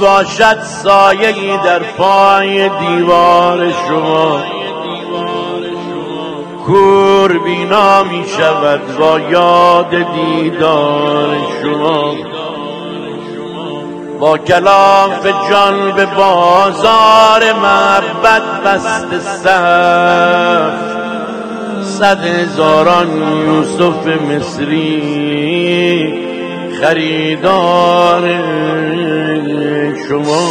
باشد سایه‌ای در پای دیوار شما، کور بینا می شود با یاد دیدار شما. با کلاف جان به بازار محبت بسته صف، 100,000 یوسف مصری خریدار شما.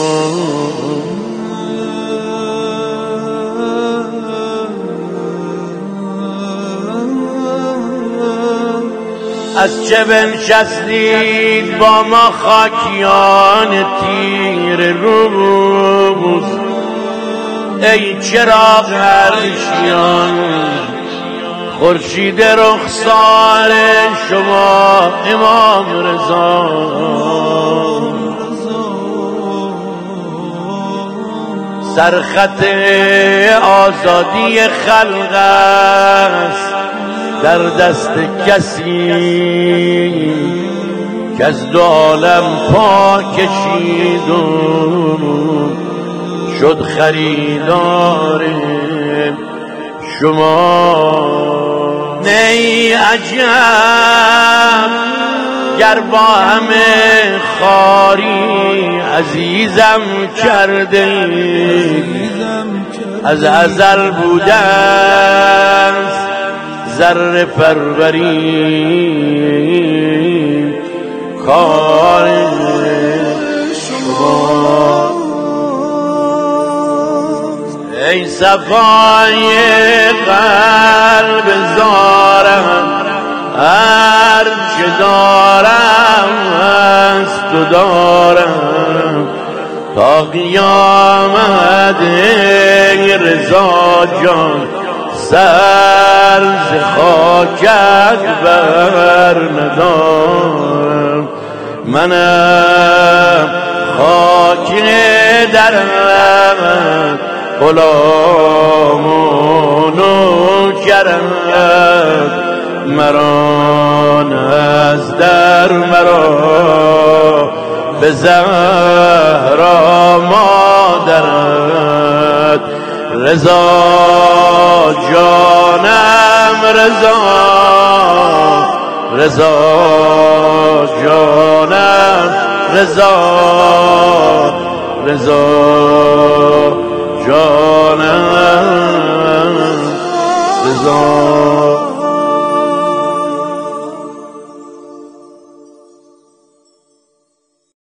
از چه بنشستید با ما خاکیان تیر روز، ای چراغ عرشیان خورشید رخسار شما امام رضا. سرخط آزادی خلق است در دست کسی که از دو عالم پا کشید و شد خریدار شما. نی عجب گر با همه خاری عزیزم کرده، از ازل بوده است ذره پروری کار شما. ای صفای قلب زارم هر چه دارم از تو دارم تا قیامت. ای رضا جان سر ز خاکت بر ندارم، منم خاک درم غلام و نوکرم، مرا از در مرا به زهرا مادرت. رضا جانم رضا، رضا جانم رضا، رضا جانم رضا.